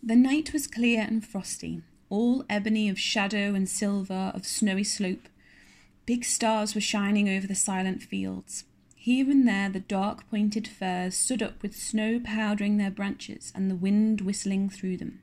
The night was clear and frosty, all ebony of shadow and silver of snowy slope. Big stars were shining over the silent fields. Here and there the dark pointed firs stood up with snow powdering their branches and the wind whistling through them.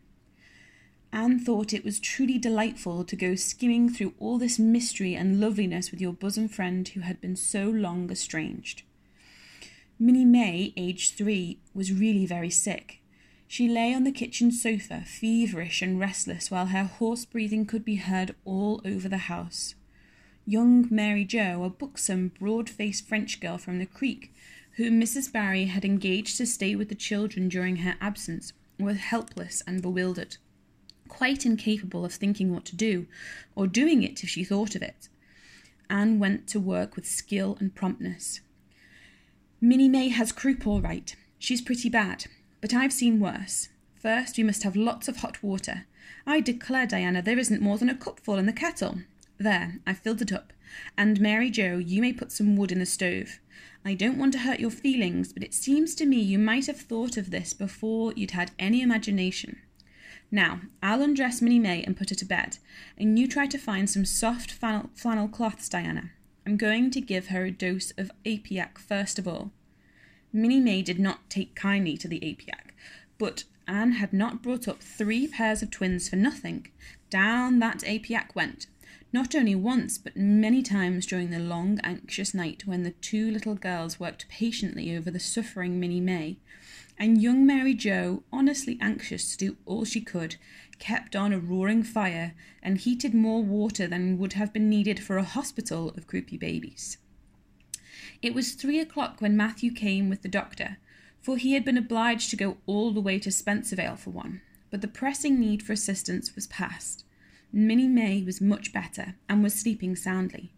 Anne thought it was truly delightful to go skimming through all this mystery and loveliness with your bosom friend who had been so long estranged. Minnie May, aged 3, was really very sick. She lay on the kitchen sofa, feverish and restless, while her hoarse breathing could be heard all over the house. Young Mary Jo, a buxom, broad-faced French girl from the Creek, whom Mrs. Barry had engaged to stay with the children during her absence, was helpless and bewildered, quite incapable of thinking what to do, or doing it if she thought of it. Anne went to work with skill and promptness. "Minnie May has croup all right. She's pretty bad. But I've seen worse. First, we must have lots of hot water. I declare, Diana, there isn't more than a cupful in the kettle. There, I've filled it up. And Mary Jo, you may put some wood in the stove. I don't want to hurt your feelings, but it seems to me you might have thought of this before you'd had any imagination. Now, I'll undress Minnie May and put her to bed, and you try to find some soft flannel cloths, Diana. I'm going to give her a dose of apiac first of all." Minnie May did not take kindly to the apiac, but Anne had not brought up 3 pairs of twins for nothing. Down that apiac went, not only once but many times during the long, anxious night when the 2 little girls worked patiently over the suffering Minnie May, and young Mary Jo, honestly anxious to do all she could, kept on a roaring fire and heated more water than would have been needed for a hospital of croupy babies. It was 3 o'clock when Matthew came with the doctor, for he had been obliged to go all the way to Spencervale for one, but the pressing need for assistance was past. Minnie May was much better and was sleeping soundly.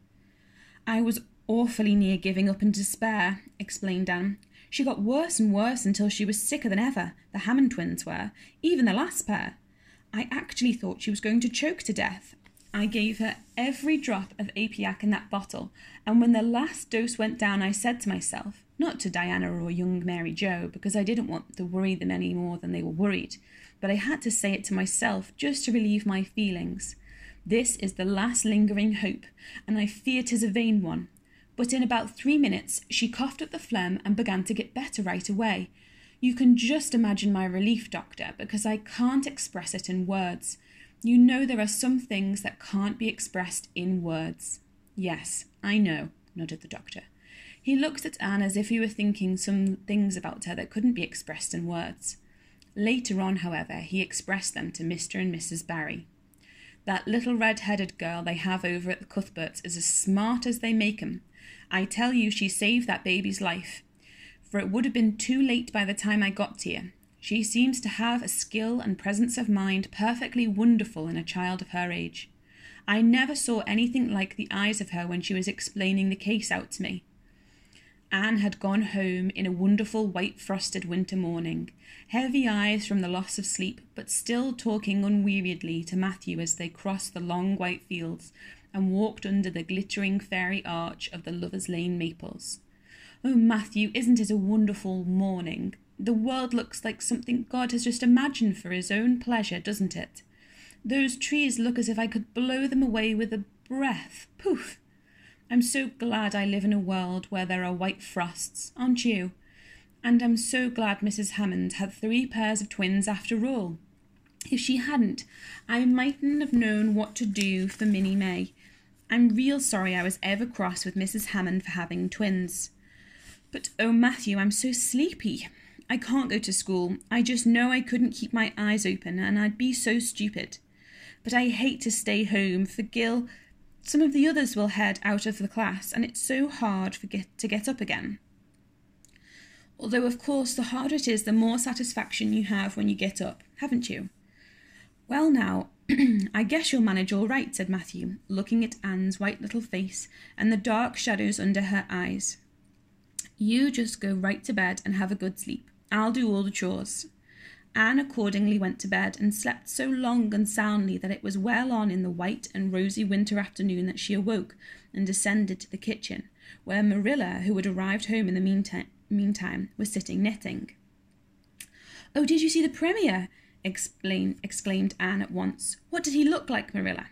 "I was awfully near giving up in despair," explained Anne. "She got worse and worse until she was sicker than ever, the Hammond twins were, even the last pair. I actually thought she was going to choke to death. I gave her every drop of apiac in that bottle, and when the last dose went down I said to myself, not to Diana or young Mary Jo, because I didn't want to worry them any more than they were worried, but I had to say it to myself just to relieve my feelings. This is the last lingering hope, and I fear 'tis a vain one. But in about 3 minutes she coughed up the phlegm and began to get better right away. You can just imagine my relief, doctor, because I can't express it in words. You know there are some things that can't be expressed in words." "Yes, I know," nodded the doctor. He looked at Anne as if he were thinking some things about her that couldn't be expressed in words. Later on, however, he expressed them to Mr. and Mrs. Barry. "That little red-headed girl they have over at the Cuthberts is as smart as they make 'em. I tell you she saved that baby's life, for it would have been too late by the time I got to you. She seems to have a skill and presence of mind perfectly wonderful in a child of her age. I never saw anything like the eyes of her when she was explaining the case out to me." Anne had gone home in a wonderful white frosted winter morning, heavy eyes from the loss of sleep, but still talking unweariedly to Matthew as they crossed the long white fields and walked under the glittering fairy arch of the Lovers' Lane maples. "Oh, Matthew, isn't it a wonderful morning? The world looks like something God has just imagined for his own pleasure, doesn't it? Those trees look as if I could blow them away with a breath. Poof! I'm so glad I live in a world where there are white frosts, aren't you? And I'm so glad Mrs. Hammond had 3 pairs of twins after all. If she hadn't, I mightn't have known what to do for Minnie May. I'm real sorry I was ever cross with Mrs. Hammond for having twins. But, oh, Matthew, I'm so sleepy. I can't go to school. I just know I couldn't keep my eyes open, and I'd be so stupid. But I hate to stay home, for Gil, some of the others will head out of the class, and it's so hard to get up again. Although, of course, the harder it is, the more satisfaction you have when you get up, haven't you?" "Well, now, I guess you'll manage all right," said Matthew, looking at Anne's white little face and the dark shadows under her eyes. "You just go right to bed and have a good sleep. I'll do all the chores." Anne accordingly went to bed and slept so long and soundly that it was well on in the white and rosy winter afternoon that she awoke and descended to the kitchen, where Marilla, who had arrived home in the meantime, was sitting knitting. "Oh, did you see the Premier?" exclaimed Anne at once. "What did he look like, Marilla?"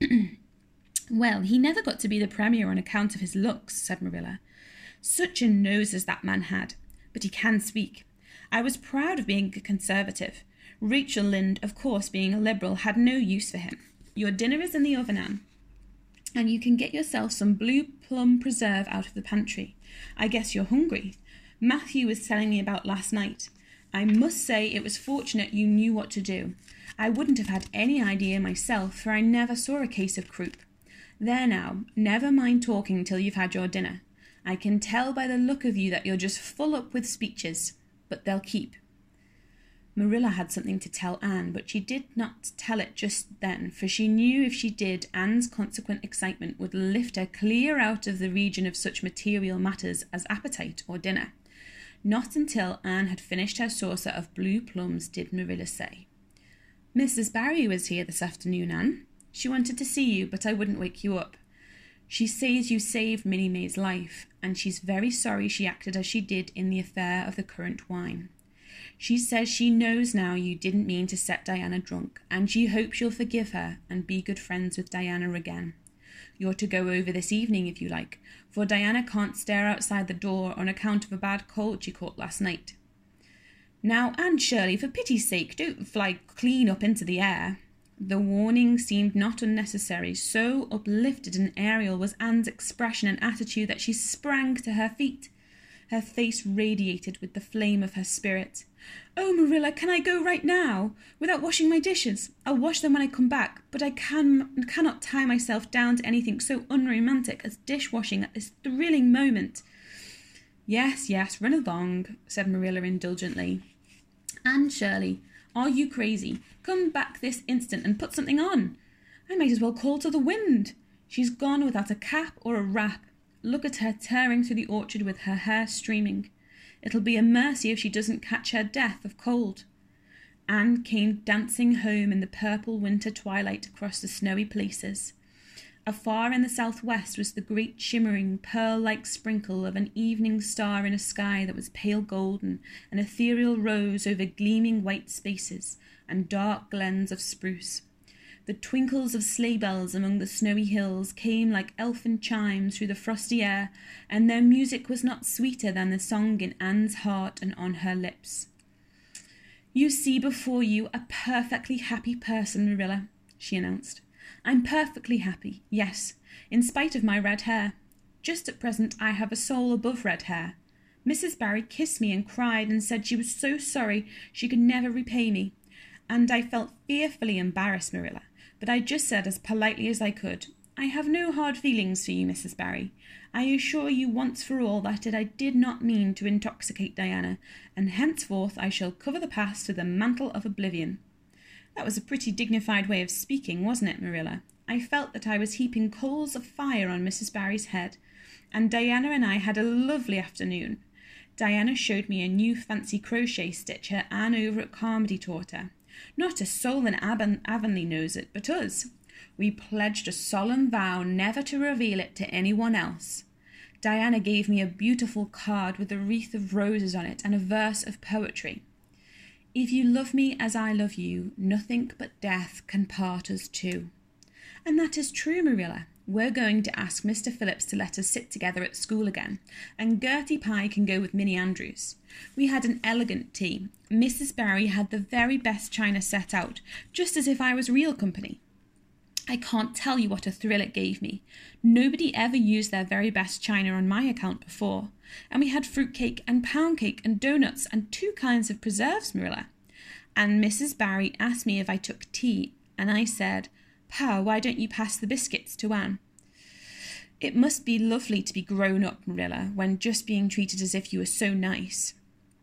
"Well, he never got to be the premier on account of his looks," said Marilla. "Such a nose as that man had. But he can speak. I was proud of being a Conservative. Rachel Lynde, of course, being a Liberal, had no use for him. Your dinner is in the oven, Anne, and you can get yourself some blue plum preserve out of the pantry. I guess you're hungry. Matthew was telling me about last night. I must say it was fortunate you knew what to do. I wouldn't have had any idea myself, for I never saw a case of croup. There now, never mind talking till you've had your dinner. I can tell by the look of you that you're just full up with speeches, but they'll keep." Marilla had something to tell Anne, but she did not tell it just then, for she knew if she did, Anne's consequent excitement would lift her clear out of the region of such material matters as appetite or dinner. Not until Anne had finished her saucer of blue plums did Marilla say, "Mrs. Barry was here this afternoon, Anne. She wanted to see you, but I wouldn't wake you up. She says you saved Minnie May's life, and she's very sorry she acted as she did in the affair of the currant wine. She says she knows now you didn't mean to set Diana drunk, and she hopes you'll forgive her and be good friends with Diana again. You're to go over this evening if you like, for Diana can't stare outside the door on account of a bad cold she caught last night. Now, Anne Shirley, for pity's sake, don't fly clean up into the air." The warning seemed not unnecessary. So uplifted and aerial was Anne's expression and attitude that she sprang to her feet. Her face radiated with the flame of her spirit. "Oh, Marilla, can I go right now, without washing my dishes? I'll wash them when I come back, but I cannot tie myself down to anything so unromantic as dishwashing at this thrilling moment." Yes, run along," said Marilla indulgently. "Anne Shirley, are you crazy? Come back this instant and put something on. I might as well call to the wind. She's gone without a cap or a wrap. Look at her tearing through the orchard with her hair streaming. It'll be a mercy if she doesn't catch her death of cold." Anne came dancing home in the purple winter twilight across the snowy places. Afar in the southwest was the great shimmering pearl-like sprinkle of an evening star in a sky that was pale golden, an ethereal rose over gleaming white spaces and dark glens of spruce. The twinkles of sleigh bells among the snowy hills came like elfin chimes through the frosty air, and their music was not sweeter than the song in Anne's heart and on her lips. "You see before you a perfectly happy person, Marilla," she announced. "I'm perfectly happy, yes, in spite of my red hair. Just at present I have a soul above red hair. Mrs. Barry kissed me and cried and said she was so sorry she could never repay me, and I felt fearfully embarrassed, Marilla, but I just said as politely as I could, 'I have no hard feelings for you, Mrs. Barry. I assure you once for all that I did not mean to intoxicate Diana, and henceforth I shall cover the past with the mantle of oblivion.' That was a pretty dignified way of speaking, wasn't it, Marilla? I felt that I was heaping coals of fire on Mrs. Barry's head, and Diana and I had a lovely afternoon. Diana showed me a new fancy crochet stitch her Anne over at Carmody taught her. Not a soul in Avonlea knows it but us. We pledged a solemn vow never to reveal it to anyone else. Diana gave me a beautiful card with a wreath of roses on it and a verse of poetry. 'If you love me as I love you, nothing but death can part us two.' And that is true, Marilla. We're going to ask Mr. Phillips to let us sit together at school again, and Gertie Pye can go with Minnie Andrews. We had an elegant tea. Mrs. Barry had the very best china set out, just as if I was real company. I can't tell you what a thrill it gave me. Nobody ever used their very best china on my account before. And we had fruit cake and pound cake and doughnuts and 2 kinds of preserves, Marilla. And Mrs. Barry asked me if I took tea, and I said, 'Pa, why don't you pass the biscuits to Anne?' It must be lovely to be grown up, Marilla, when just being treated as if you were so nice."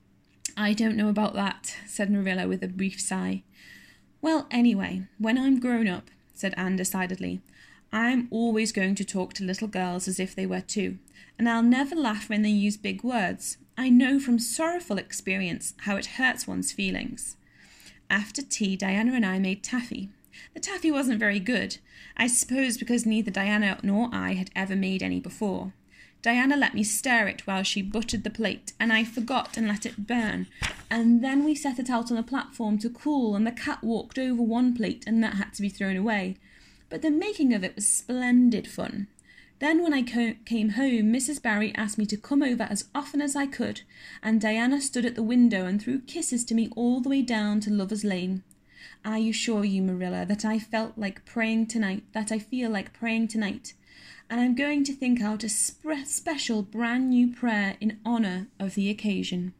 "I don't know about that," said Marilla with a brief sigh. "Well, anyway, when I'm grown up," said Anne decidedly, "I'm always going to talk to little girls as if they were too, and I'll never laugh when they use big words. I know from sorrowful experience how it hurts one's feelings." After tea, Diana and I made taffy. The taffy wasn't very good, I suppose because neither Diana nor I had ever made any before. Diana let me stir it while she buttered the plate, and I forgot and let it burn. And then we set it out on the platform to cool, and the cat walked over one plate, and that had to be thrown away. But the making of it was splendid fun. Then when I came home, Mrs. Barry asked me to come over as often as I could, and Diana stood at the window and threw kisses to me all the way down to Lover's Lane. I assure you, Marilla, that I feel like praying tonight, and I'm going to think out a special brand new prayer in honour of the occasion.